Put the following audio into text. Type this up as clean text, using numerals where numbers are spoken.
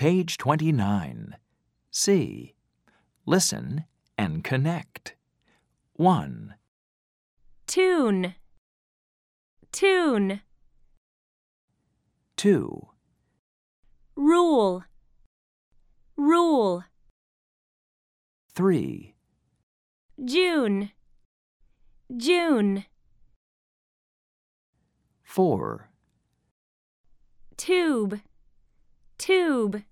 Page 29. C. Listen and connect. 1, Tune, tune. 2, Rule, rule. 3, June, June. 4, Tube, tube.